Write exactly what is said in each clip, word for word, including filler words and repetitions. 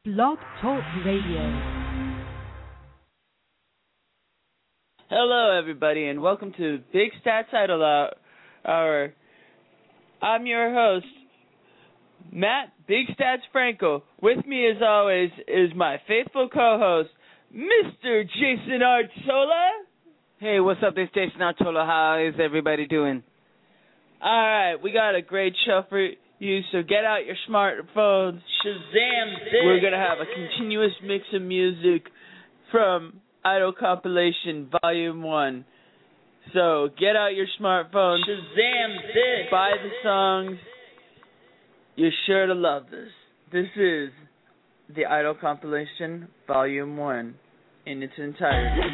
Blog Talk Radio. Hello, everybody, and welcome to Big Stats Idol Hour. I'm your host, Matt Big Stats Franco. With me, as always, is my faithful co-host, Mister Jason Artola. Hey, what's up? This is Jason Artola. How is everybody doing? All right, we got a great show for you, so get out your smartphones. Shazam this! We're going to have a continuous mix of music from Idol Compilation Volume one. So get out your smartphones. Shazam this! Buy the songs. You're sure to love this. This is the Idol Compilation Volume one in its entirety.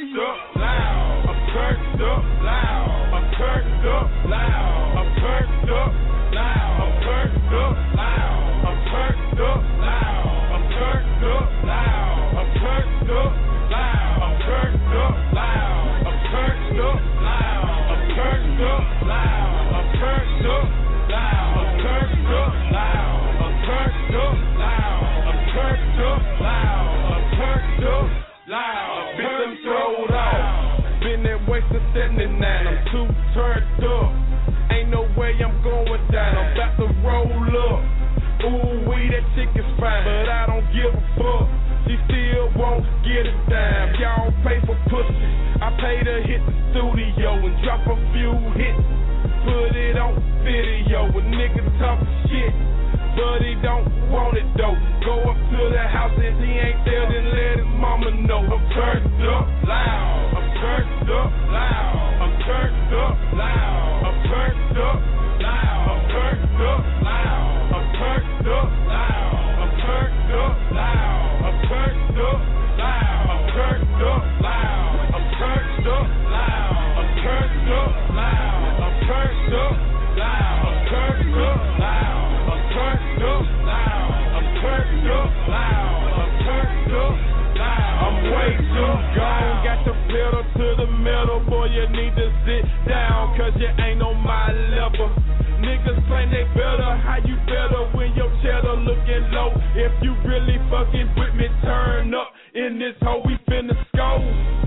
turned up loud. I'm turned up loud. I'm turned up loud. I'm turned up loud. I'm turned up loud. I'm turned up loud. I'm turned up loud. I'm turned up loud. I'm turned up loud. I'm turned up loud. I'm turned up loud. I'm turned up loud. I'm turned up loud. I'm turned up loud. I'm turned up loud. I'm turned up loud. Bitch, I'm throwed out. Been that way since seventy-nine. I'm too turned up. Ain't no way I'm going down. I'm about to roll up. Ooh, wee, that chick is fine, but I don't give a fuck. She still won't get a dime. Y'all pay for pussy. I pay to hit the studio and drop a few hits. Put it on video. A nigga talk shit, but he don't want it though. Go up to the house and he ain't there, then let his mama know. I'm turned up loud. I'm turned up loud. I'm turned up loud. I'm turned up loud. I'm turned up loud. I'm turned up loud. I'm turned up loud. I'm turned up loud. I'm turned up loud. I'm turned up loud. I'm turned up loud. I'm turned up loud. I'm turned up loud. I'm turned up loud. I'm turned up loud. I'm turned up loud. I'm way too gone. Got the pedal to the metal, boy. You need to sit down, cause you ain't on my level. Niggas claim they better, how you better when your cheddar looking low? If you really fucking with me, turn up in this hoe, we finna score.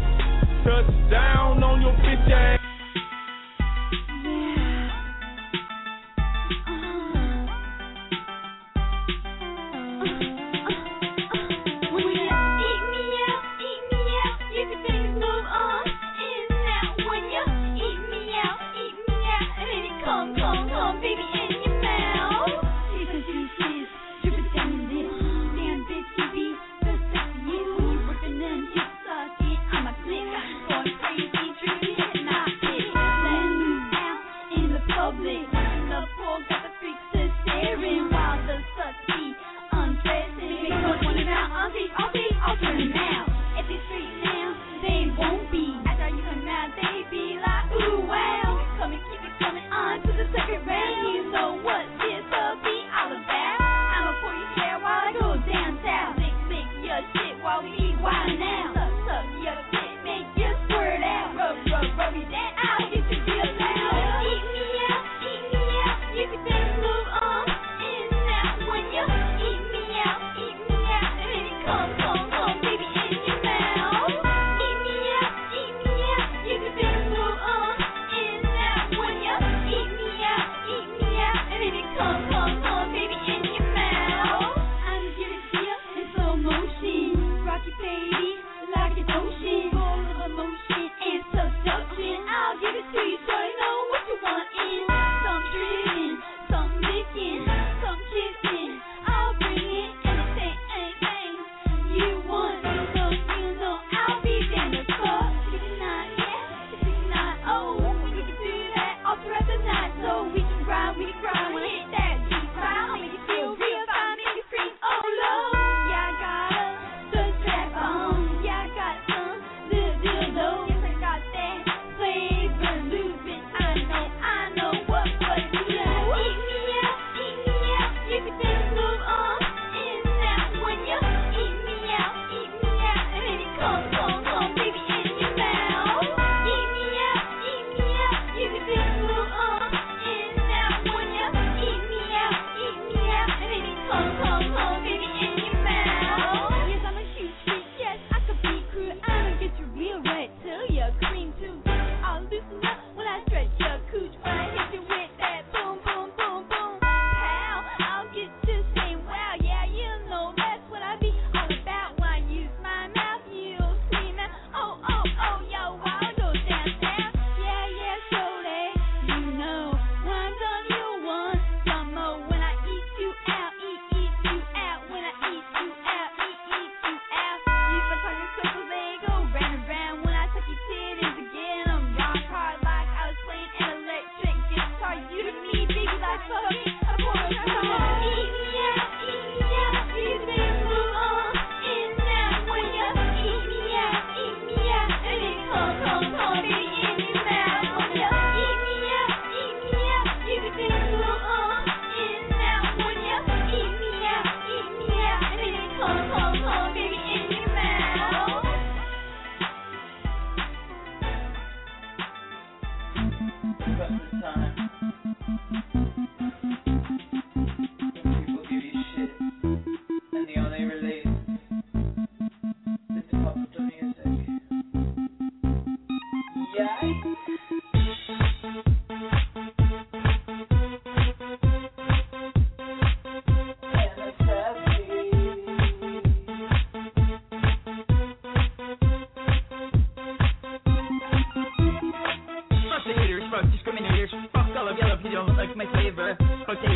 Touchdown on your bitch ass. The poor got the freaks to staring while the sussy undressing.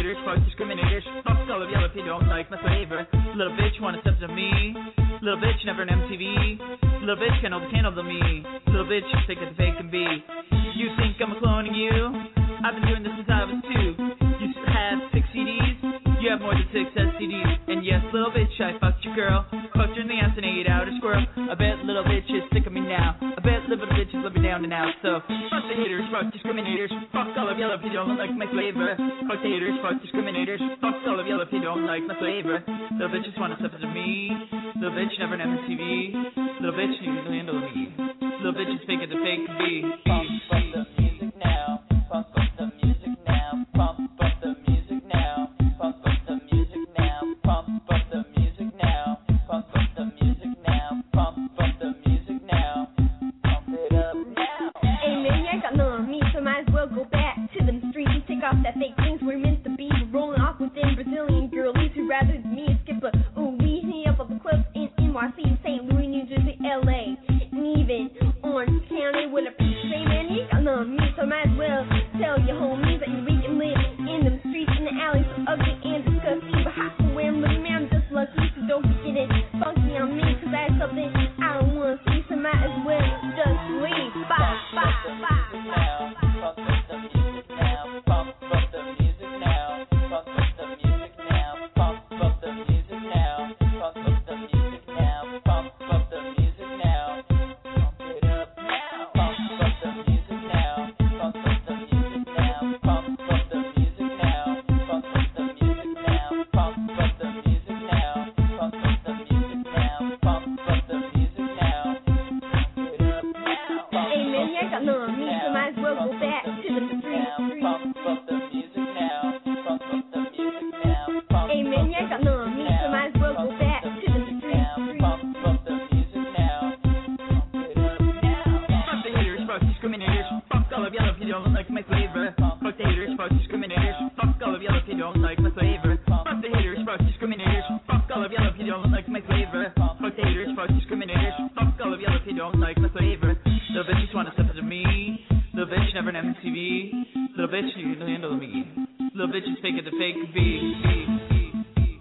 haters, fuck discriminators. Fuck all of y'all if you don't like my flavor. Little bitch wanna step to me. Little bitch never on M T V. Little bitch can't hold a candle to me. Little bitch you think that the fake can be. You think I'm a cloning you? I've been doing this since I was two. You have six C Ds. You have more than six S T Ds. And yes, little bitch, I fucked your girl. Fucked her in the ass and ate out a squirrel. I bet little bitch is sick of me now. I bet little bitches let me down and out. So fuck the haters, fuck discriminators. Fuck all of y'all if you don't like my flavor. Fuck the haters, fuck discriminators. Fuck all of y'all if you don't like my flavor. Little bitches wanna step to me. Little bitch never on M T V. Little bitch you can handle me. Little bitch is fake as the fake can be. Pump up the music now. Pump up the music now. Pump up the music now. Pump up the music now. Pump up the music now. Pump up the music now. Pump up the music now. Pump it up now. Hey man, I got none on me, so might as well go back to them streets and take off that fake things we're meant to be. We're rolling off with them Brazilian girlies who rather than me skip a ooh wee me up of the clubs in N Y C, Saint Louis, New Jersey, L A, and even Orange County with a piece of man. You got none on me, so might as well tell your homies that we can live in them streets, in the alleys, so ugly and disgusting. But how can wear them, little man, I'm just lucky, so don't get it funky on me, cause that's something I don't wanna see, so might as well just leave. Bye, bye, bye. Pump up the music now. Pump up the music now. Pump up the music now. Pump up the music now. Pump up the music now. Pump up the music now. Pump it up now. Pump up the music now. Pump up the music now. Pump up the music now. Pump up the music now. Pump up the music now. Pump up the music now. Pump up the music now. Pump it up now. Hey man, you got none on me, so might as well go back to the streets. Pump up the music now. Pump up the music now. Pump Hey man, you got none on me, so might as well go back to the streets. Pump up the music now. Pump it up now. Fuck the haters, fuck discriminators. Fuck all of y'all if you don't like my flavor. Fuck the haters, fuck discriminators. Fuck all of y'all if you don't like my flavor. Fuck the haters, fuck discriminators. Fuck all of y'all if you don't like my flavor. Fuck the haters, fuck discriminators. Fuck all of y'all if you don't like my flavor. Little bitches wanna step to me. Little bitch never on M T V. Little bitch you can handle me. Little bitch is fake as the fake can be. be, be,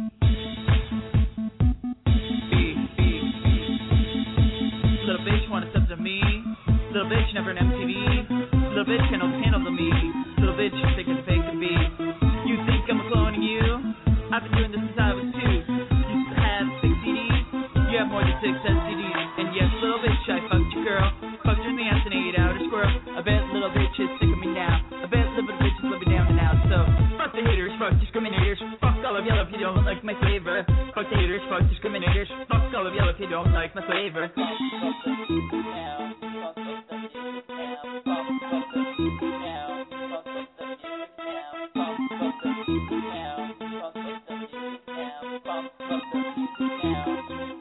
be, be. Little bitch wanna step to me. Little bitch never on M T V. Little bitch can't handle me. Little bitch you fake as the fake can be. You think I'm cloning you? I've been doing this since I was two. You have six C Ds. You have more than six S T Ds. And yes, little bitch, I fucked your girl. Fucked her in the ass and ate out a squirrel. I bet little bitch is sick of me now. I bet little bitches let me down and out. So fuck the haters, fuck discriminators. Fuck all of y'all if you don't like my flavor. Fuck the haters, fuck discriminators. Fuck all of y'all if you don't like my flavor. Pump up the music now. Pump up the music now. Pump up the music now. Pump up the music now. Pump up the music now. Pump up the music now. Pump up the music now.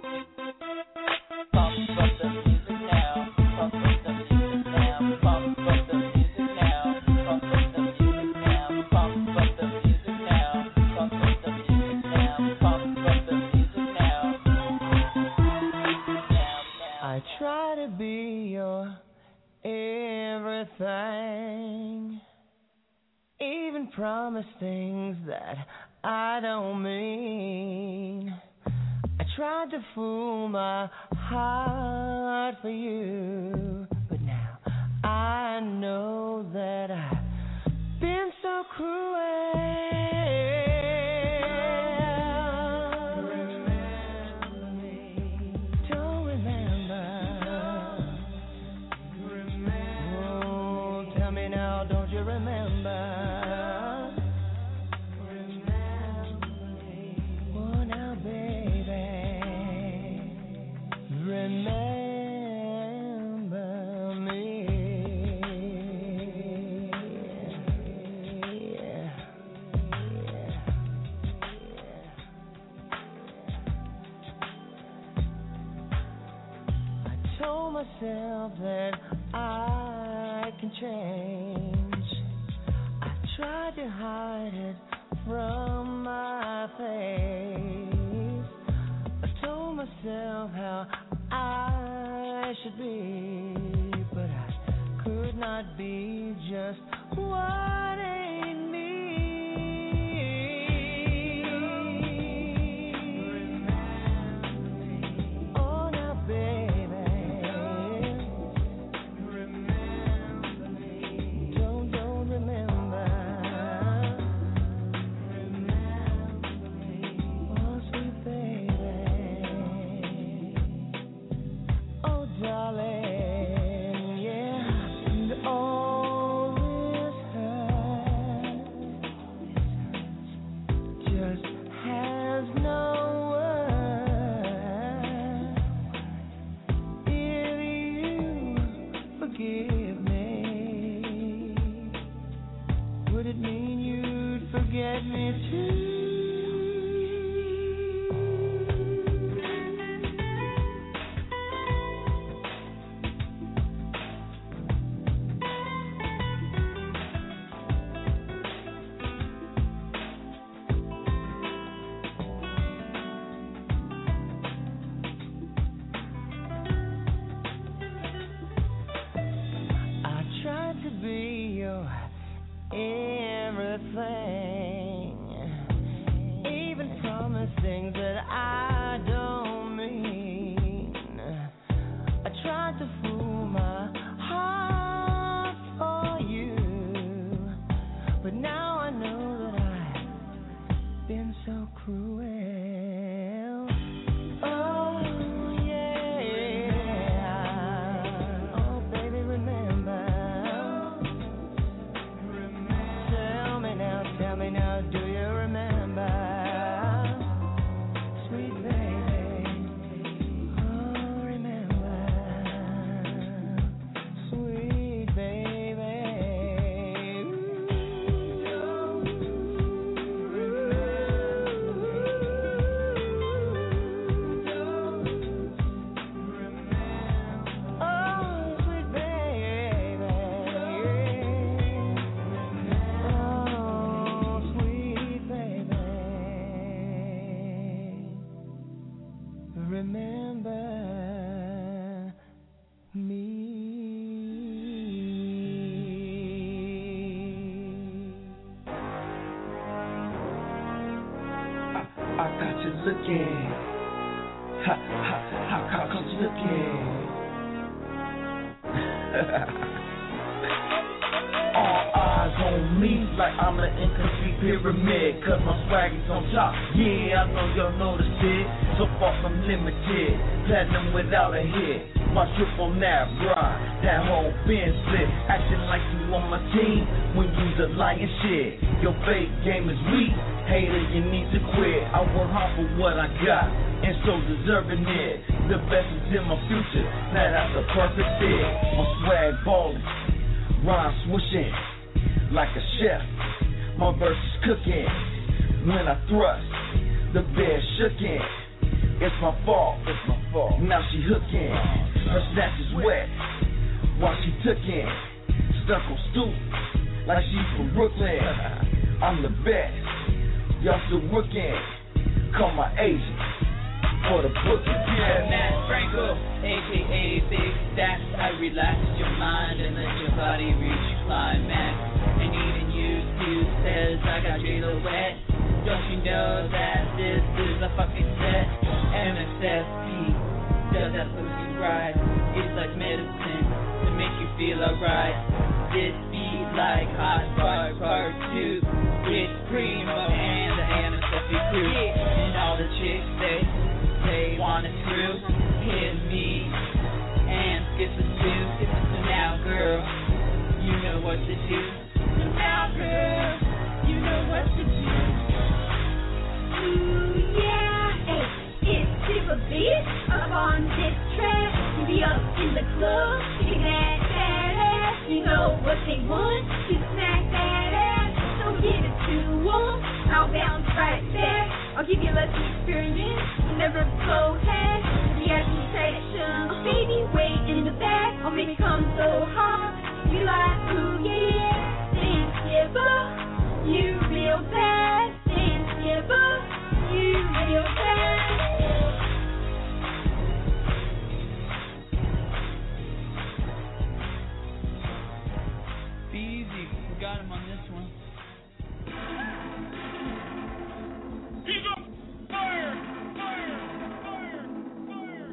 Pump up the music now. Pump up the music now. Pump up the music now. Pump up the music now. Pump up the music now. Pump up the music now. Pump up the music now. I try to be your everything, even promise things that I don't mean. I tried to fool my heart for you, but now I know that I've been so cruel. Myself that I can change. I tried to hide it from my face. I told myself how I should be, but I could not be just what ain't me. the things that I don't mean. I tried to fool my heart for you, but now I know that I've been so cruel. Oh yeah, oh baby, remember. Tell me now, tell me now, do you remember? Sweet baby, oh remember. Sweet baby, oh sweet baby, oh sweet baby, remember me. I got you looking. Ha, ha, ha, how come you looking? All eyes on me like I'm an incomplete pyramid, cause my swag is on top. Yeah, I know y'all noticed it. So far from limited, platinum without a hit. My triple nap ride, that whole bin split. Acting like you on my team when you's a lying shit. Your fake game is weak, hater, you need to quit. I work hard for what I got, and so deserving it. The best is in my future, now that's a perfect fit. My swag ballin', rhyme swooshing like a chef. My verse is cooking. When I thrust, the bed shookin'. It's my fault, it's my fault. Now she hookin'. Her snatch is wet while she tookin'. Stuck on stoop like she's from Brooklyn. I'm the best, y'all still rookin'. Call my agent for the booking. Yeah, Matt Franco, aka Big Stats. I relax your mind and let your body reach climax. And even you too says I got J-Lo wet. Don't you know that this is a fucking set? M S F P does that pussy right. It's like medicine to make you feel alright. This beat like hot fire part two with Primo and the M S F P crew. And all the chicks they they wanna screw, hit me and skip the two. So now girl, you know what to do. So now girl, you know what to do. Ooh, yeah, hey, it's super beat up on this track. You be up in the club, kicking that fat ass. You know what they want, to smack that ass. So give it to them, I'll bounce right back. I'll give you less experience, you never go ahead. V I P section, oh baby, wait in the back. I'll make it come so hard, you like, ooh yeah. Dance skipper, you real bad. Dance skipper, you real bad. Be easy, we got him on this one. He's up! Fire! Fire! Fire! Fire!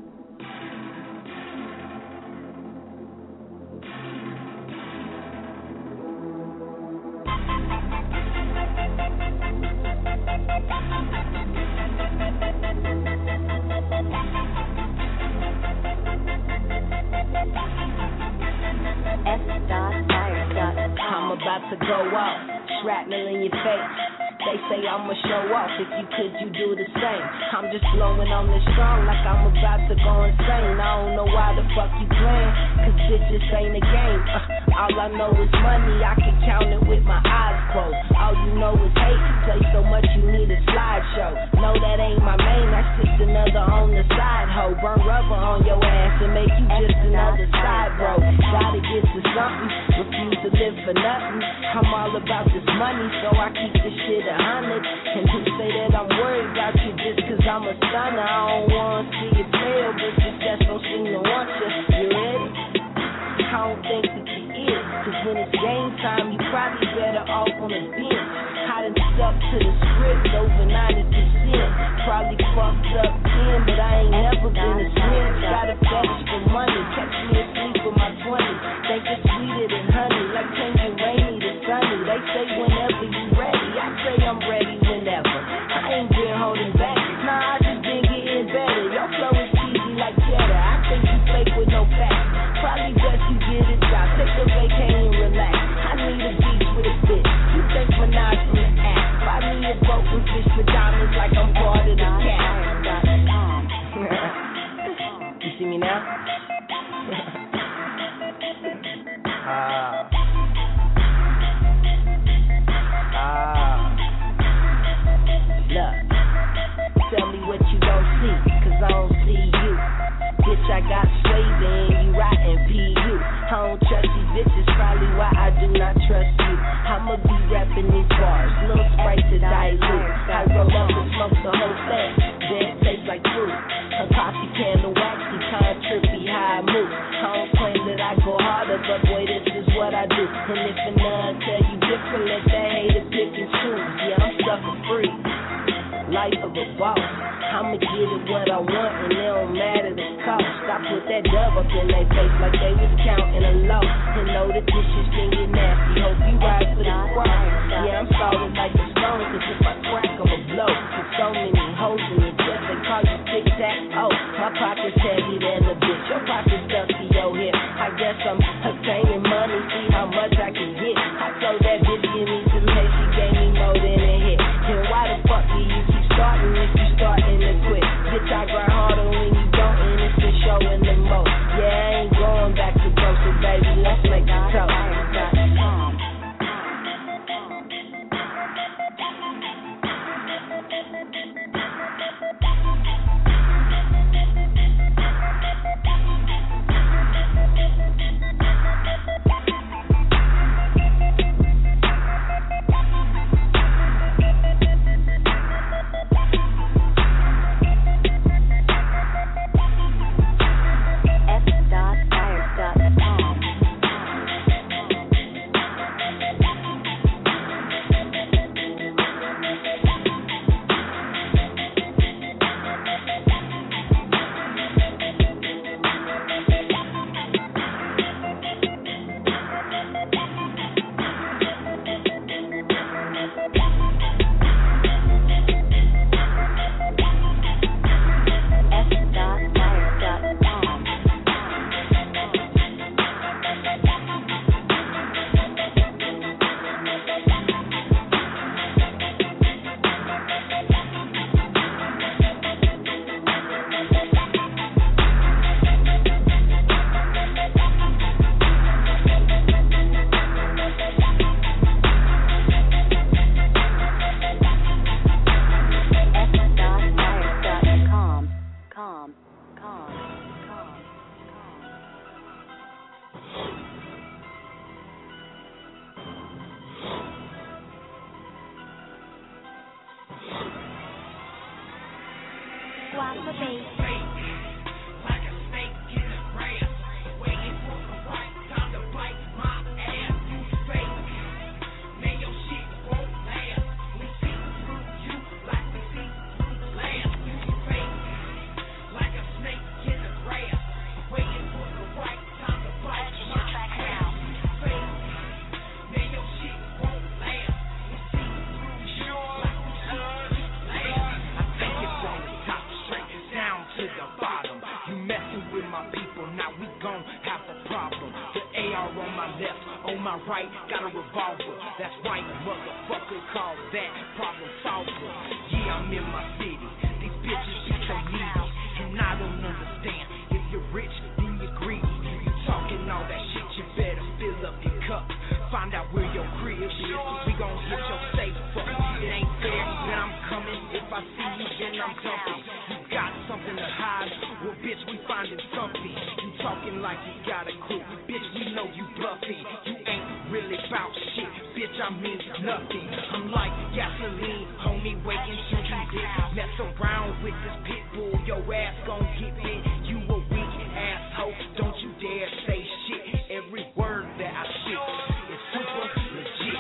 I'm about to go off, shrapnel in your face. They say I'ma show off, if you could, you do the same. I'm just blowing on this strong like I'm about to go insane. I don't know why the fuck you playing, cause this just ain't a game. uh, All I know is money, I can count it with my eyes closed. All you know is hate, you play so much you need a slideshow. No, that ain't my main, that's just another on the side hoe. Burn rubber on your ass and make you just another side bro. Gotta get to something, refuse to live for nothing. I'm all about this money, so I keep this shit a hundred. And who say that I'm worried about you just cause I'm a stunner? I don't wanna see you fail, but you just don't seem to want you. You ready? I don't think that you is, cause when it's game time, you probably better off on the bench. I done stuck to the script over ninety percent. holding back. Nah, I just been getting better. Your flow is cheesy like cheddar. I think you fake with no facts. Probably best you get a job. Take a vacation and relax. I need a beach with a bitch. You think Minaj from the ass. Buy me a boat and fish for diamonds like I'm part of the cat. You see me now? Ah. Ah. Look, tell me what you don't see, cause I don't see you. Bitch, I got swayed and you rotten P U. I don't trust these bitches, probably why I do not trust you. I'ma be rapping these bars, little Sprite to dilute. I roll up and smoke the whole thing, then it tastes like fruit. A coffee candle waxy, kind trippy, how I move. I don't claim that I go harder, but boy, this is what I do. And if a none tell you different, let that hater pick and choose. Yeah, I'm sucker free, life of a boss. I'ma get it what I want, and it don't matter the cost. I put that dub up in their face like they was counting a loss. And know that this shit can get nasty. Hope you ride for the squad. Yeah, I'm solid like a stone, cause if I crack, I'ma blow. There's so many hoes in the dress, they call you tic-tac. Oh, my pocket's heavy than a bitch. Your pocket's dusty, yo hip. I guess I'm obtaining money, see how much I can get. I told that bitch give me some hit, she gave me more than a hit. And why the fuck do you keep starting if you starting to quit? Bitch, I grind harder when you don't, and it's been showing the most. Yeah, I ain't going back to broke, so baby, let's make it toast.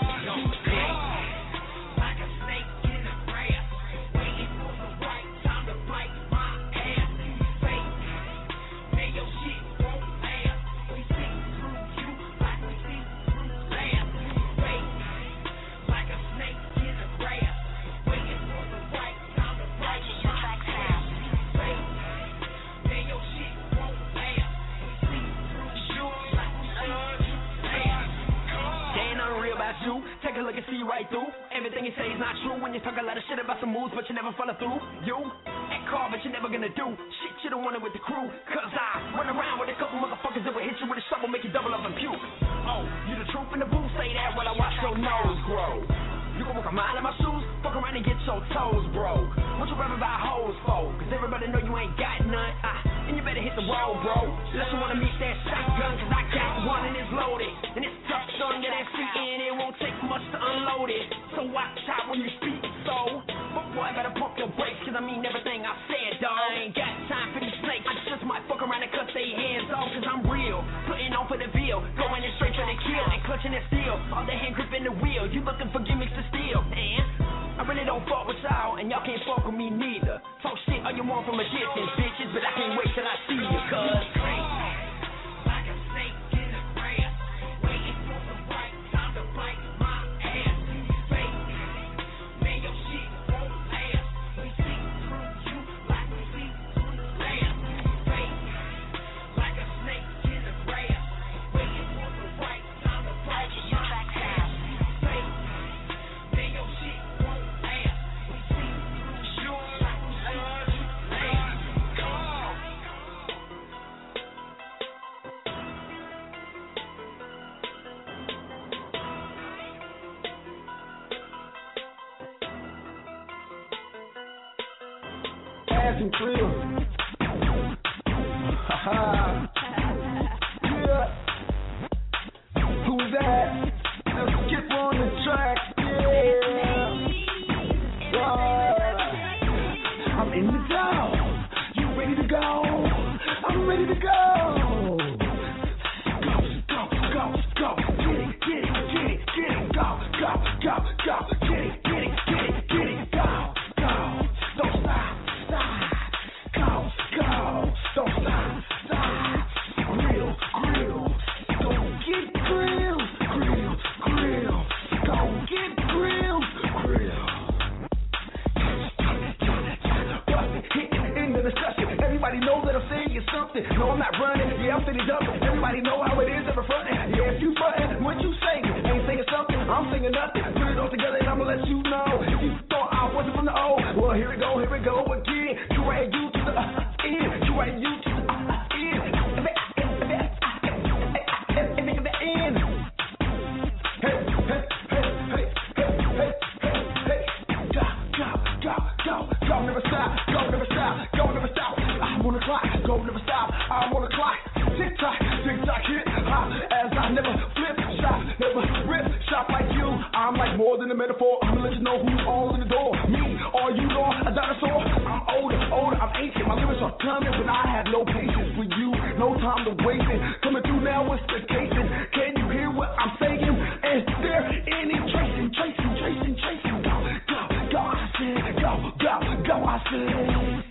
Like a snake in the grass, waiting for the right time to right through. Everything you say is not true when you talk a lot of shit about some moves, but you never follow through. You act car, but you're never gonna do shit you don't want it with the crew. Cause I run around with a couple motherfuckers that will hit you with a shovel, make you double up and puke. Oh, you the truth in the booth, say that while I watch your nose grow. You can walk a mile in my shoes, fuck around and get your toes broke. What you rapping about hoes for? Cause everybody know you ain't got none. Ah, and you better hit the road, bro. Unless you wanna meet that shotgun, cause I got one and it's loaded. And it's tough, son, get that shit in, it won't take much to unload it. So watch out when you speak, so. But boy, better pump your brakes, cause I mean everything I said, dawg. I ain't got time for these snakes. I just might fuck around and cut their hands off, cause I'm real. Putting on for the bill, going in straight for the kill, and clutching it steel. All the hand grip in the wheel, you looking for gimmicks to steal, man. I really don't fuck with y'all, and y'all can't fuck with me neither. Talk shit all you want from a distance, bitches, but I can't wait till I see you, cause like a snake in the grass, waiting for the right time to bite my ass. Fake, man, your shit won't last. We see through you like we see through glass. Fake, like a snake in the grass, waiting for the right time to bite my ass. Fake, man, your shit won't last. We see through you like we see through glass. Come on. Ass and krill. Ha yeah. Who's that? Let's skip on the track. Yeah. Uh, I'm in the zone. You ready to go? I'm ready to go. Go, go, go, go. Get it, get it, get it, get it. Go, go, go, go. Get it, get it, get it, get it. Go, go. Don't stop, stop. Go, go. Don't stop, stop. Grill, grill. Go get grilled, grill, grill. Go get grilled, grill. In the discussion, everybody knows that I'm saying something. No, I'm not running. Yeah, I'm sitting jumping. Everybody know how it is ever fronting. Yeah, if you fronting, what you saying? Ain't saying something. I'm singing nothing. Put it all together and I'ma let you know. If you thought I wasn't from the O, well, here we go, here we go again. You right, you to the uh, end. You right, you to the uh, end. The end. Hey, hey, hey, hey, hey, hey, hey, hey. Go, go, go, go, go, never stop. Go, never stop. Go, never stop. I'm on the clock. Go, never stop. I'm on the clock. Tick tock, tick tock, hit hop. As I never flip, shot, never rip, shot like you. I'm like more than a metaphor. I'm gonna let you know who's all in the door. Me or you, know a dinosaur. I'm older, older. I'm ancient. My lyrics are coming, but I have no patience for you. No time to waste it. Coming through now, what's the casing? Can you hear what I'm saying? Is there any tracing, tracing, tracing, tracing? Go, go, go, I said. Go, go, go, I said.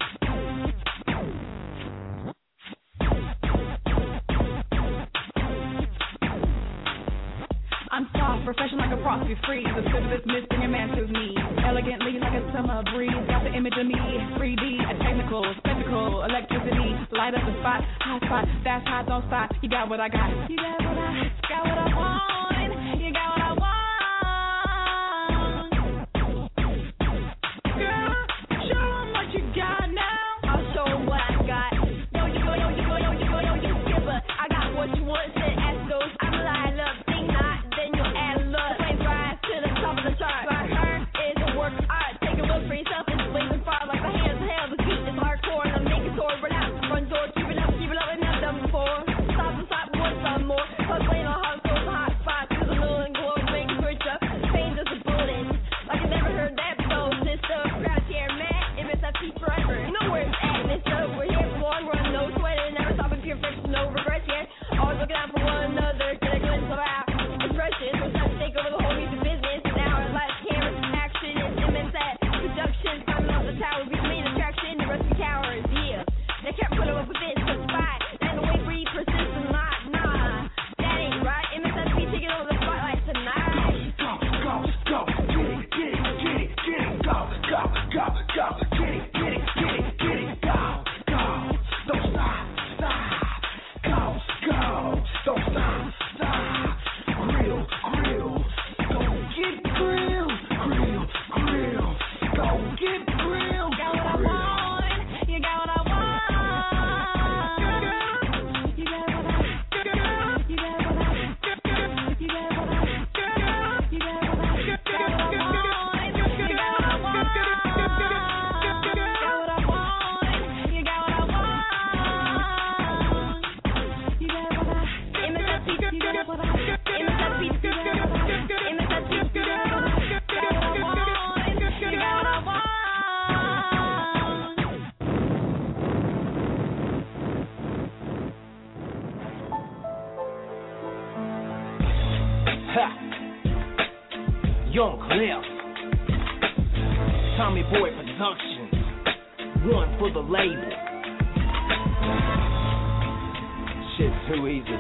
I'm soft, professional like a frosty freeze. The sip of this mist in your man to me. Elegantly like a summer breeze. Got the image of me, three D, a technical, spectacle, electricity. Light up the spot, hot spot, fast hot, don't stop. You got what I got. You got what I, got what I want. You got what I want. Girl, show 'em what you got now. I'll show 'em what I got. Yo, you go, yo, you go, yo, you go, yo, you skipper. I got what you want, said ask those. I'm light up, think not. Then you'll add love. Flames rise to the top of the chart. My art is a work of art. Take a look for yourself. It's blazing far like the hands of hell. The beat is hardcore and I'm making sword. Run out the front door. Keep it up, keep it up, and I've done before. Stop and stop, one some more. Plus playing on hot stores, hot spots. Cause I'm little and glory. Young Cliff, Tommy Boy Productions, one for the label. Shit's too easy.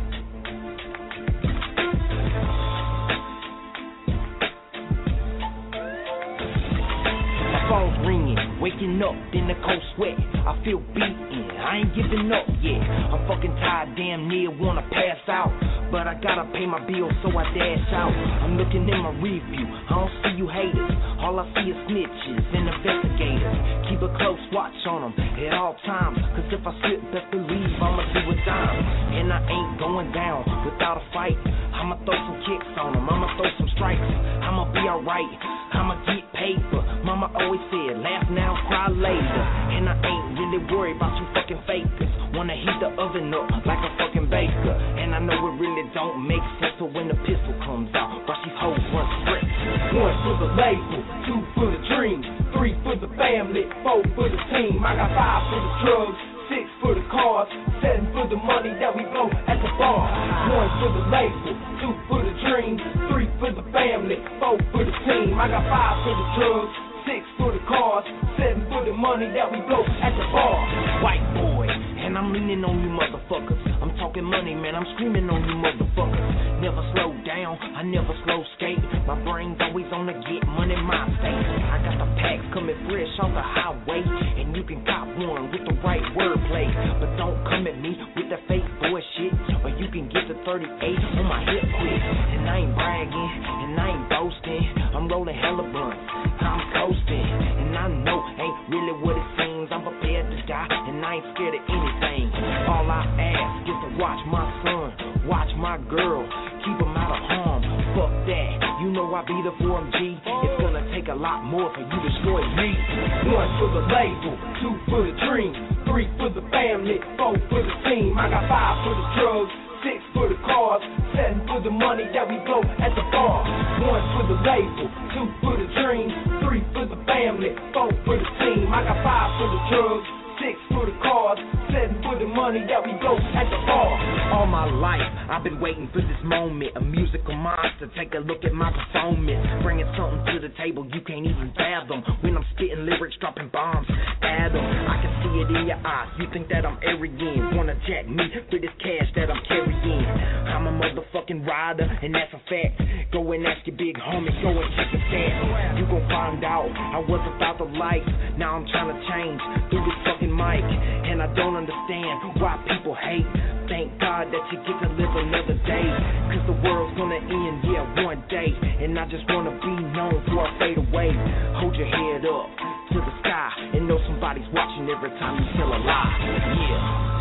My phone's ringing, waking up in the cold sweat. I feel beaten, I ain't giving up yet. I'm fucking tired, damn near wanna pass out, but I gotta pay my bills, so I dash out. I'm looking in my review, I don't see you haters. All I see is snitches and investigators. Keep a close watch on them at all times, cause if I slip, best believe I'ma do a dime. And I ain't going down without a fight. I'ma throw some kicks on them, I'ma throw some strikes. I'ma be alright, I'ma get paper. Mama always said, laugh now, cry later. And I ain't really worried about you fucking fakers. Wanna heat the oven up like a fucking baker. And I know it really don't make sense, so when the pistol comes out, watch these hoes run straight. One for the label, two for the dream, three for the family, four for the team. I got five for the drugs, six for the cars, seven for the money that we blow at the bar. One for the label, two for the dream, three for the family, four for the team. I got five for the drugs, six for the cars, seven for the money that we blow at the bar. White boy, and I'm leaning on you motherfuckers. I'm talking money, man, I'm screaming on you motherfuckers. Never slow down, I never slow skate. My brain's always on the get money, my state. I got the packs coming fresh off the highway, and you can cop one with the right wordplay. But don't come at me with that fake bullshit, or you can get the thirty-eight on my hip quick. And I ain't bragging, and I ain't boasting. I'm rolling hella blunts, I'm coasting, and I know ain't really what it seems. I'm prepared to die, and I ain't scared of anything. All I ask is to watch my son, watch my girl, keep them out of harm. Fuck that, you know I be the four M G. It's gonna take a lot more for you to destroy me. One for the label, two for the dream, three for the family, four for the team. I got five for the drugs, six for the cars, seven for the money that we blow at the bar. One for the label, two for the dream, three for the family, four for the team. I got five for the drugs, six for the cars, seven for the money that we blow at the bar. All my life, I've been waiting for this moment. A musical monster, take a look at my performance. Bringing something to the table you can't even fathom. When I'm spitting lyrics, dropping bombs, Adam, I can see it in your eyes. You think that I'm arrogant, wanna jack me for this cash that I'm carrying. I'm a motherfucking rider, and that's a fact. Go and ask your big homie, go and check the stats. You gon' find out I was about the life. Now I'm trying to change through this fucking mic, and I don't understand why people hate. Thank God that you get to live another day, cause the world's gonna end, yeah, one day. And I just wanna be known before I fade away. Hold your head up to the sky and know somebody's watching every time you tell a lie. Yeah,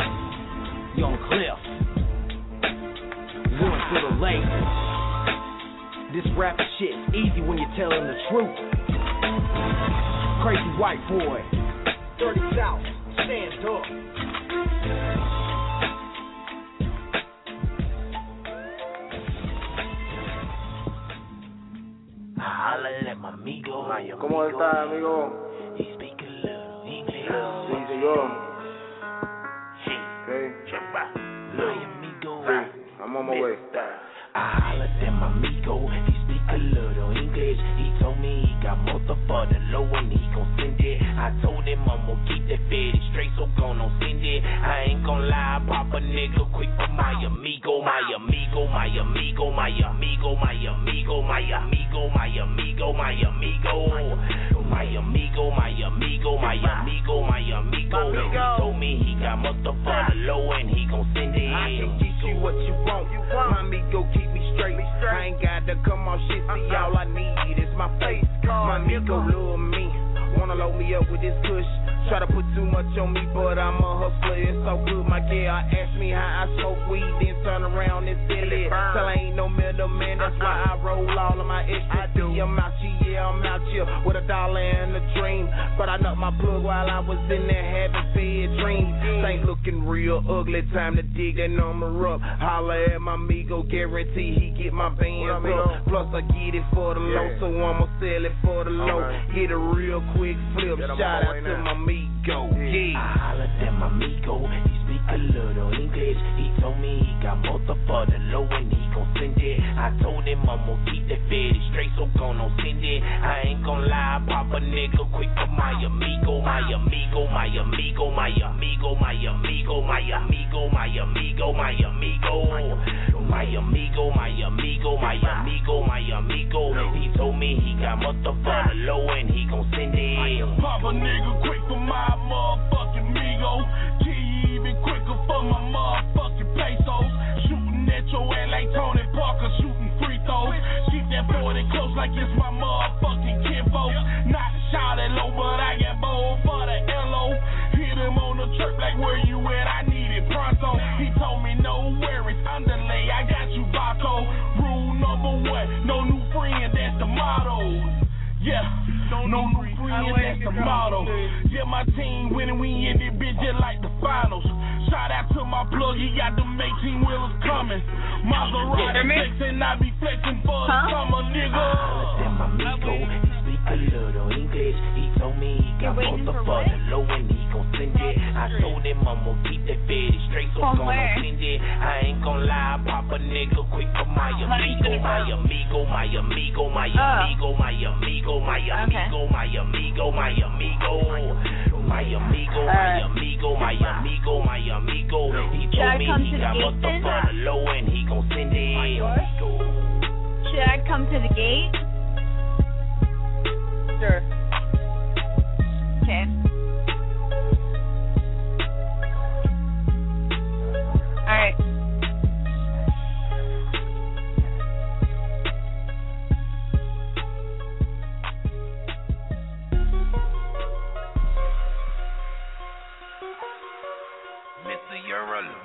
Young Cliff, one for the label. This rapping shit's easy when you're telling the truth. Crazy white boy, Dirty South, stand up. ¿Cómo está, amigo? Sí, señor. Okay. Sí, I'm on my way. I hollered at my amigo, he speak a little English. He told me he got motor for the low and he gon' send it. I told him I'm gon' keep that fitty straight, so gon' send it. I ain't gon' lie, pop a nigga quick for my amigo, my amigo, my amigo, my amigo, my amigo, my amigo, my amigo, my amigo, my amigo, my amigo, my amigo, my amigo. He told me he got motor for the low and he gon' send it. I can get you what you want, my amigo keep me straight. I ain't got to come on shit, see all I need is my face. My amigo love me, wanna load me up with this kush. Try to put too much on me, but I'm a hustler, it's so good. My girl asked me how I smoke weed, then turn around and sell it. Tell I ain't no middleman, that's why I roll all of my ecstasy. I'm out here, yeah, I'm out here with a dollar and a dream. But I knocked my plug while I was in there having bad dreams. Ain't looking real ugly, time to dig that number up. Holla at my amigo, guarantee he get my bands up. Plus I get it for the low, so I'ma sell it for the low. Get a real quick flip, shout out to my amigo. Yeah. I hollered at my amigo, he speak a little English. He told me he got motor for the low and he gon' send it. I told him I'ma keep that fitted straight, so gon' on send it. I ain't gon' lie, pop a nigga quick for my amigo, my amigo, my amigo, my amigo, my amigo, my amigo, my amigo, my amigo, my amigo, my amigo, my amigo, my amigo. He told me he got motherfucker low and he gon' send it. Pop a nigga quick for my motherfucking amigo. Key even quicker for my motherfucking pesos. Shooting at your ass like Tony Parker shooting free throws. Keep that forty close like it's my motherfucking kinfolks. Not shot at low, but I got bold for the L O. Hit him on the trip like where you at, I need it pronto. He told me no worries, underlay, I got you Vato. Rule number one, no new friend, that's the motto. Yeah, no new friend, that's the motto. Yeah, my team winning, we in this bitch just like the finals. Shout out to my plug, he got them eighteen wheelers coming. Maserati flexing, I be flexing for the summer, nigga. Then my amigo, he speak a little English. He told me he got motherfucker low and he gon' send it. I told him I'ma keep that fitted straight, so gon' send it. I ain't gon' lie, pop a nigga quick for my amigo, my amigo, my amigo, my amigo, my amigo, my amigo, my amigo, my amigo, my amigo, my amigo, my amigo, my amigo. He told me he got motherfucker low and he gon' send it. Should I come to the gate? Sure. Okay. Alright. Mister, you're a loser.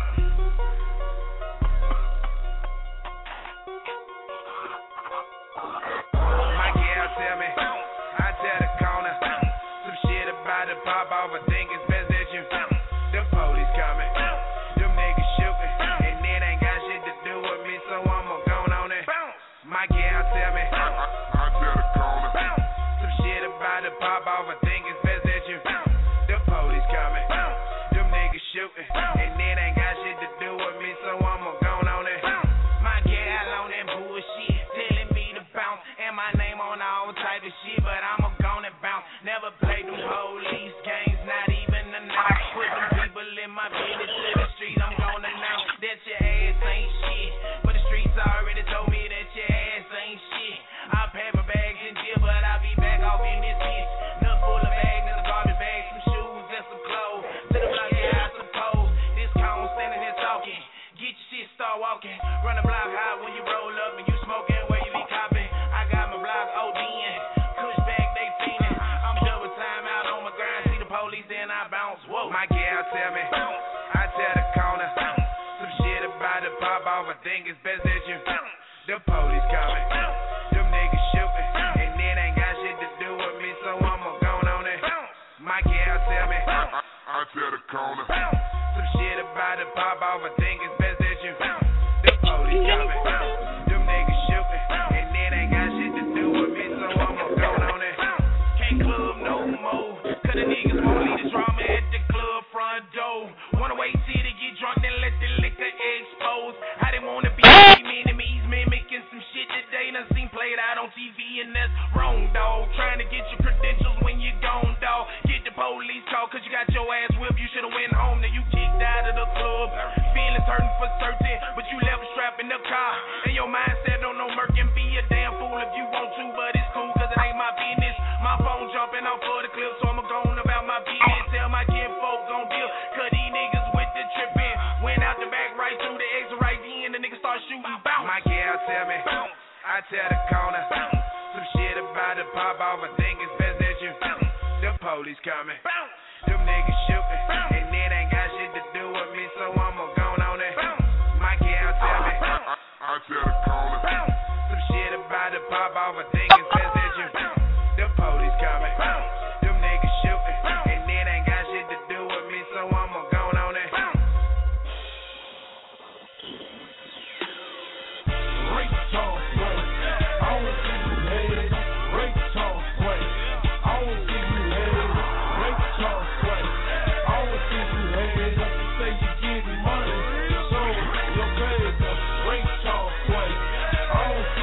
My gal tell me, I tell the corner, some shit about to pop off. I think it's best that you. The police coming, them niggas shooting, and it ain't got shit to do with me, so I'ma go on it. My gal tell me, I tell the corner, some shit about to pop off. I think it's best that you. The police coming, them niggas shooting, and it ain't got shit to do with me, so I'ma go on it. My gal on that bullshit, telling me to bounce, and my name on all type of shit, but I'ma go and bounce. Never played them police games, not even a night. Put them people in my business to the street, I'm gonna announce that your ass ain't shit, but the streets already told me that your ass ain't shit. I pack my bags in jail, but I'll be back off in this bitch. Enough full of bags in a garbage bag, some shoes and some clothes. To the block, yeah, I suppose. This cone standing here talking. Get your shit, start walking. Run the block high when you roll up and you smoking where you be copping. I got my block ODing. Push back, they fiending. I'm double time out on my grind. See the police, then I bounce. Whoa. My gal tell me, I tell the corner, some shit about to pop off. I think it's best that you. The police coming, them niggas shooting, and it ain't got shit to do with me, so I'ma go on it. My gal tell me, I, I tell the corner, some shit about to pop off. I think it's best that you. The police coming, them niggas shooting, and it ain't got shit to do with me, so I'ma go on it. Can't club no more, cause the niggas won't leave the drama at the club front door. Wanna wait till they get drunk, then let the liquor expose. How they wanna be enemies, mimicking some shit that they done seen played out on T V, and that's wrong, dog. Trying to get your credentials when you gone, dog. Get the police call, cause you got your ass whipped. You should've went home, now you kicked out of the club. Feelings hurting for certain, but you left strapped in the car. And your mindset don't know murk and be a damn fool if you want to, but it's cool, cause it ain't my business. My phone jumping off for the clip, so I'ma go on about my business. Tell my kinfolk gon' deal, cause these niggas with the trippin'. Went out the back right through the exit right in, the niggas start shooting, bounce. My gal tell me, I tell the corner, some shit about to pop off. I think it's best that you. The police coming, them niggas shooting, and it ain't got shit to do with me, so I'ma go on it. My gal tell me, I, I tell the corner, some shit about to pop off. I think it's best that you. The police coming, them niggas shooting, and it ain't got shit to do with me, so I'ma go on it. Race talk, boy. I don't see you later. Race talk, boy. I don't see you later. Race talk, boy. I don't see you later. You say you getting money, so your paper. Race talk, boy. I don't see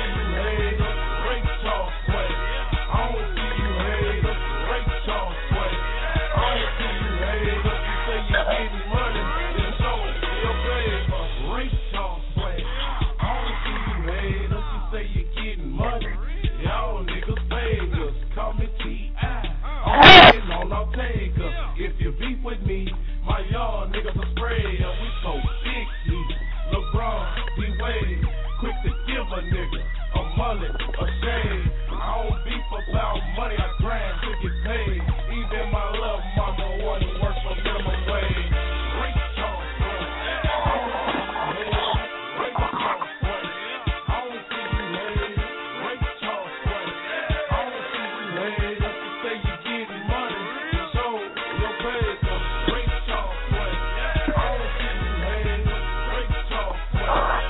nigga. If you beef with me, my y'all niggas will spray. We so big, LeBron, D-Wade, quick to give a nigga a mullet, a shade. I don't beef about money, I grind to get paid. Even my love mama wanna work for minimum wage. Great talk, boy. I don't see you later. Great talk, boy. I don't see you later. Great talk, boy. I don't see you later. You say you getting money, show your paper. Great talk, boy. I don't see you later. Great talk, boy.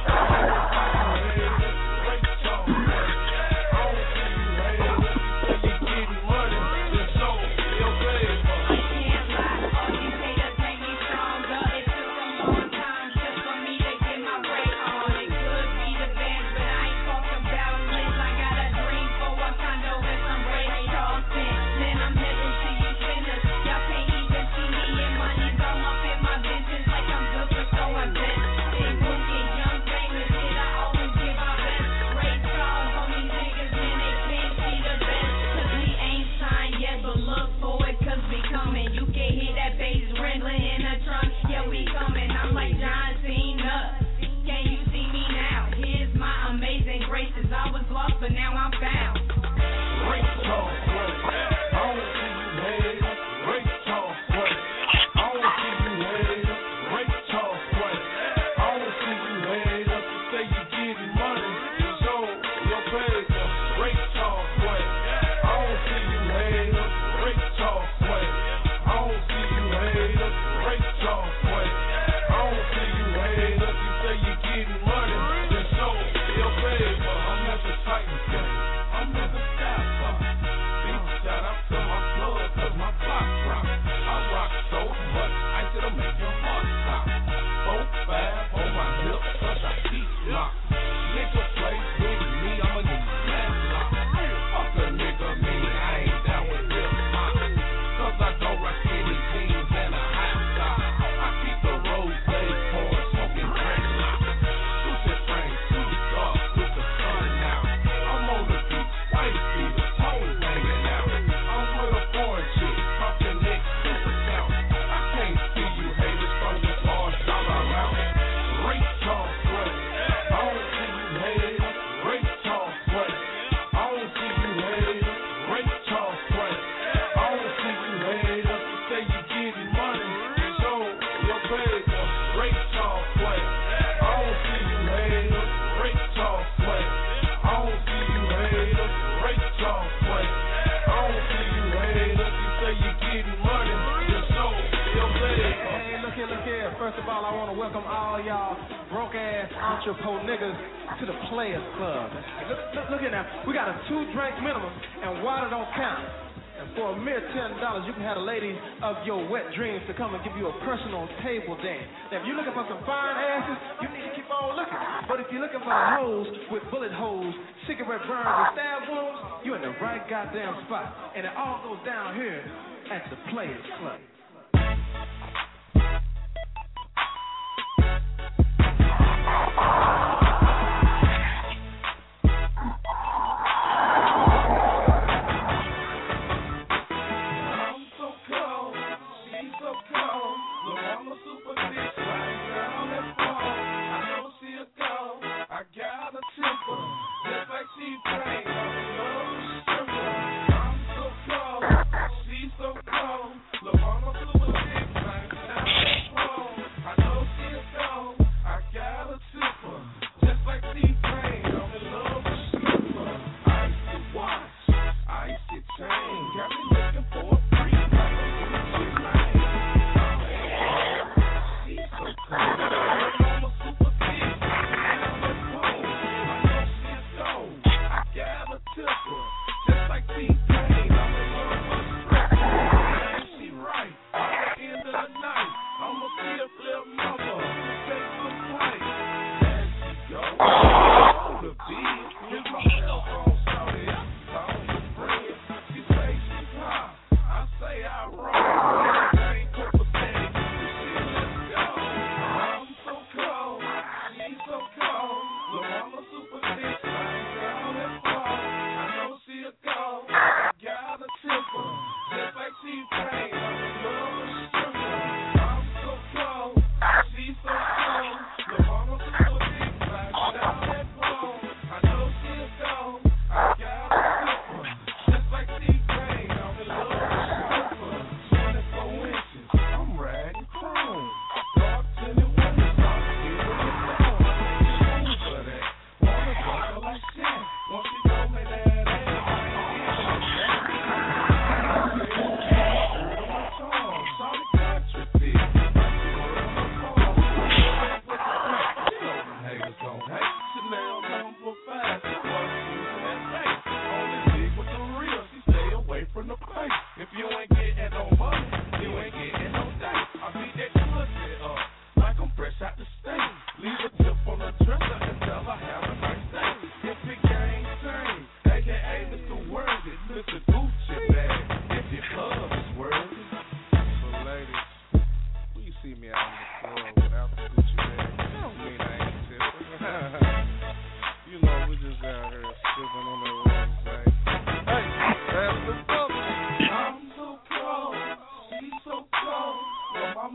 But now I'm found. Great talk, boy. I don't see you later. Great talk, boy. I don't see you later. Great talk, boy. I don't see you later. You say you getting money, show your paper. Great talk, boy. I don't see you later. Great talk, boy. I don't see you later. Great talk, boy. I don't see you later. You say you getting money, just show your paper. I'm not the Titan. I'm never stop. Big shout out to my blood, cause my clock rock. I rock so much, I said I'll make your heart stop. Four, five on my hip, cause I keep locked. Nigga play with me, I'm a new man lock. Fuck a nigga, me, I ain't down with hip hop. Cause I don't rock skinny jeans and a hot top. I keep the rose pouring, smoking granny lock. Shoot that frame, too dark with the sun now. I'm on the beach, white feet, toes hanging out. I'm with a foreign chick, talking next to the count. I can't see you haters from this large dollar amount. Great talk, boy. I don't see you haters. Great talk, boy. I don't see you haters. Great talk, boy. I don't see you haters. You say you getting money, show your paper. Great talk, boy. I don't see you haters. Great talk, boy. I don't see you haters. Great talk, boy. I don't see you haters. You say you getting money, just show your paper. Hey, look here, look here. First of all, I want to welcome all y'all broke ass entrepot niggas to the Players Club. Look, look, look here now. We got a two drink minimum and water don't count. And for a mere ten dollars, you can have a lady of your wet dreams to come and give you a personal table dance. Now, if you're looking for some fine asses, you need to keep on looking. But if you're looking for hoes with bullet holes, cigarette burns, and stab wounds, you're in the right goddamn spot. And it all goes down here at the Players Club. I'm so cold, she's so cold. Look, I'm a super bitch, right girl, let's fall. I know she a go, I got a temper, just like she prayed. I'm so cold, she's so cold. Look, I'm a super bitch, right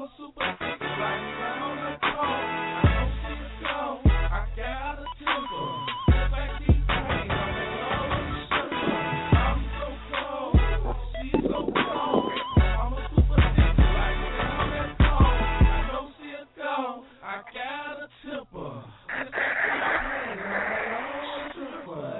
I'm a super nigga right around the corner. I don't see it go. I got a temper. Like these things, I'm in love with the sugar. I'm so cold. She's so cold. I'm a super nigga right around that corner. I don't see it go. I got a temper. It's like these things, I'm in love with the sugar.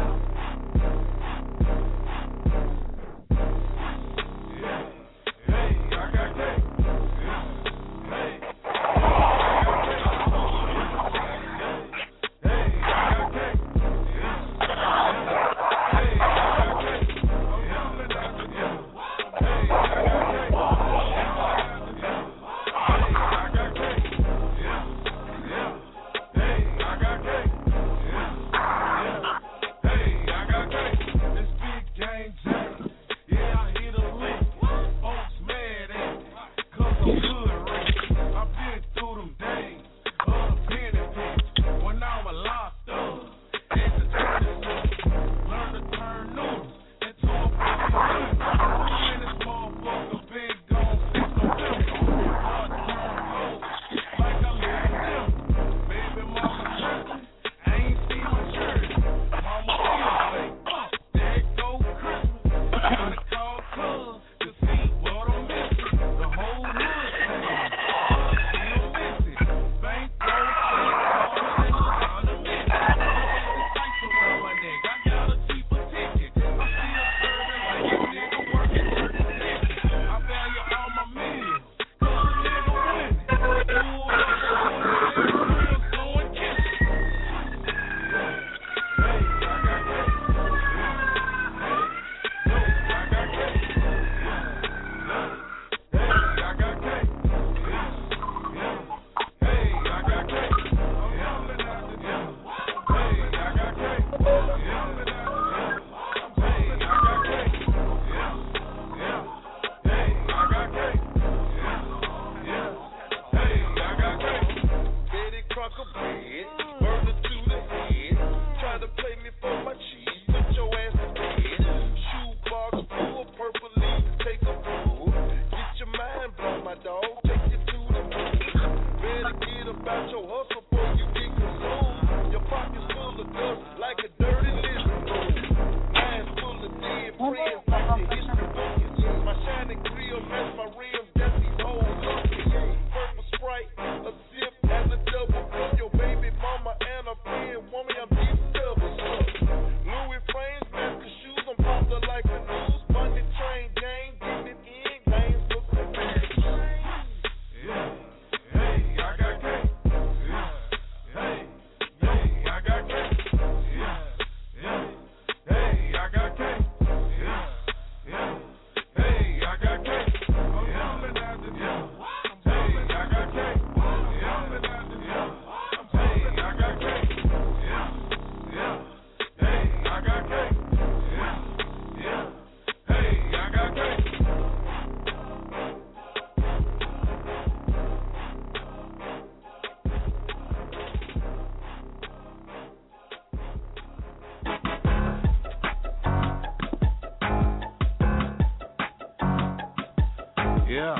Yeah.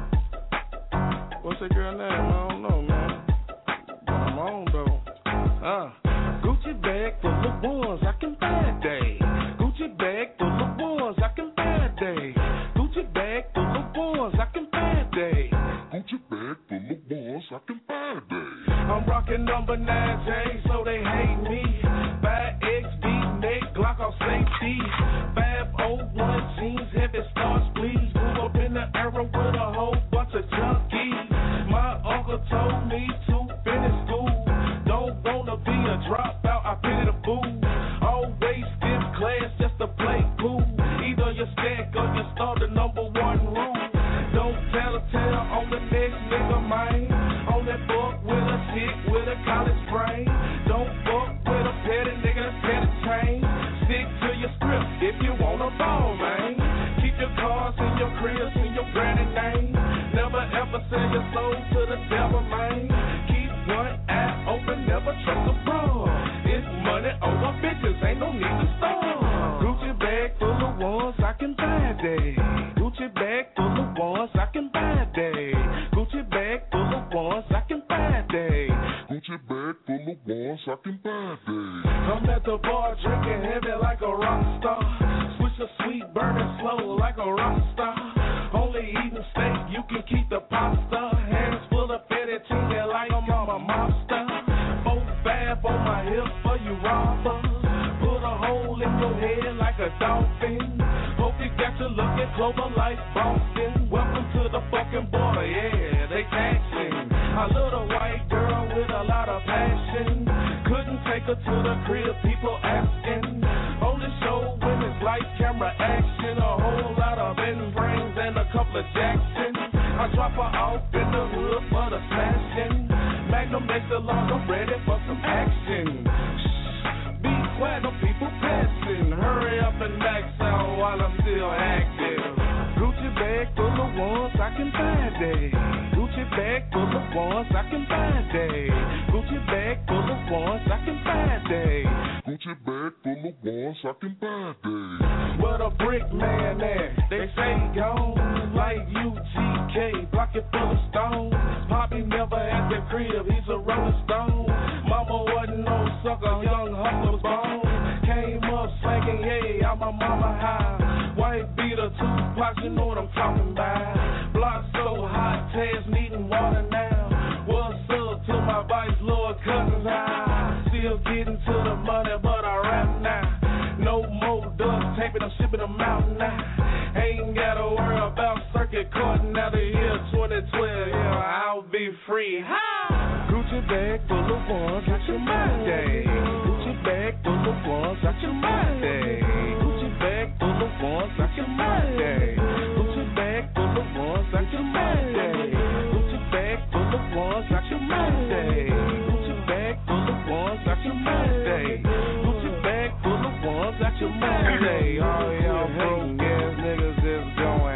What's that girl name? I don't know, man. But I'm on, though. Uh. Gucci bag full of ones I can buy a day. Gucci bag full of ones I can buy a day. Gucci bag full of ones I can buy a day. Gucci bag full of ones I can buy a day. I'm rocking number nine J, so they hate me. five X B neck, Glock off safety. five oh one jeans, heavy stars, please. Grew up in the era with a whole bunch of junkies. My uncle told me to finish school. Don't wanna be a dropout, I pity the fool. Always skip class just to play cool. Either you stack or you start the number one rule. Don't tell a tale on the next nigga, man. On that book with a chick with a college brain. Don't fuck with a petty nigga that's petty chain. Stick to your script if you wanna ball, man. Keep your cars in your cribs in your granny name. Never ever sell your soul to the devil, man. Keep one eye open, never trust a broad. It's money over bitches, ain't no need to starve. Gucci bag full of ones I can buy a day. Gucci bag full of ones I can buy a day. one second bad day. I'm at the bar drinking heavy like a rock star. Switch a sweet burning slow like a rock star. Only eating steak, you can keep the pasta. Hands full of fettuccine like I'm a mobster. Both fab on my hip for you robbers. Put a hole in your head like a dolphin. Hope you got you looking clover like Boston. Welcome to the fucking border, yeah, they taxing. I love a white girl with a lot of passion. Couldn't take her to the crib, people asking. Only show when it's light camera action. A whole lot of bend brains and a couple of Jackson. I drop her off in the hood for the smashing. Magnum makes the lawn, I'm ready for some action. Shh, be quiet, no people passing. Hurry up and max out while I'm still active. Gucci bag full of ones I can find day. Gucci bag full of ones I can find day. Gucci bag full of ones I can find day. Gucci bag full of ones I can find day. Where the brick man at? They say gone like U G K, block it full of stones. Poppy never at the crib, he's a rolling stone. Mama wasn't no sucker, young hustler bone. Came up singing, yeah, I'm a mama high. White beater, two pots, you know what I'm talking about. Block so hot, Taz needing water now. What's up to my vice lord cousins high? Still getting to the money, but I rap now. No more duct taping, I'm shipping them out now. Ain't gotta worry about circuit court now the year twenty twelve, yeah, I'll be free. Ha! Gucci bag full of ones, got your mind day. Gucci bag full of ones, got your mind day. Gucci bag full of ones, got your mind day. Gucci bag full of ones, got your mind day. Gucci bag full of ones, got your mind day. Gucci bag full of ones, got your mind day. Gucci bag full of ones, got your mind day. All y'all broke ass niggas is going.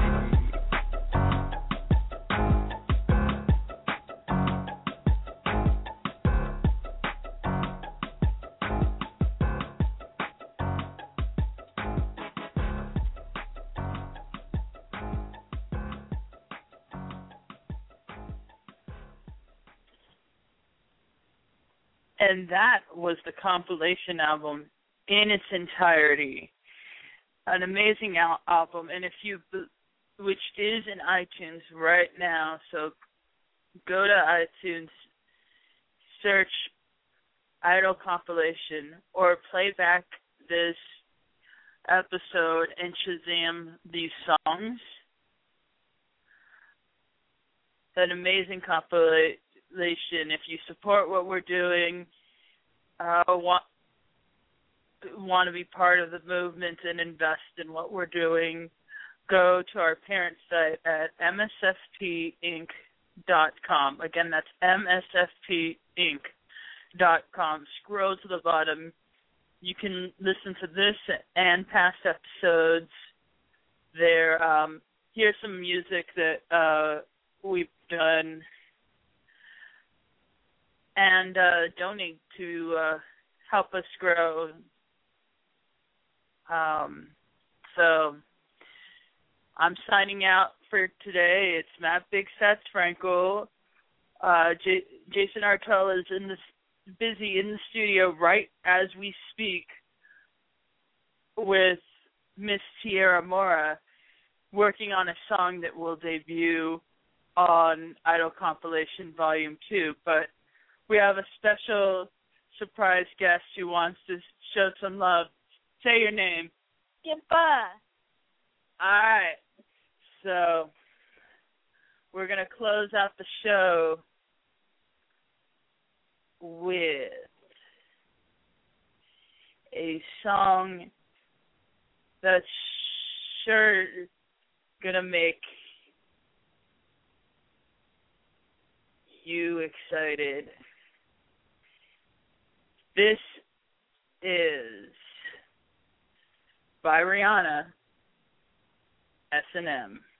And that was the compilation album in its entirety. An amazing al- album, and if you, which is in iTunes right now, so go to iTunes, search Idol Compilation, or play back this episode and Shazam these songs. An amazing compilation. If you support what we're doing, uh, want want to be part of the movement and invest in what we're doing, go to our parent site at m s f p inc dot com. Again, that's m s f p inc dot com. Scroll to the bottom. You can listen to this and past episodes there. Um, here's some music that uh, we've done. And uh, donate to uh, help us grow. Um, so I'm signing out for today. It's Matt Big Stats Frankel. Uh, J- Jason Artell is in this, busy in the studio right as we speak with Miss Tierra Mora, working on a song that will debut on Idol Compilation Volume two. But we have a special surprise guest who wants to show some love. Say your name. Goodbye. All right. So we're going to close out the show with a song that's sure going to make you excited. This is by Rihanna, S and M.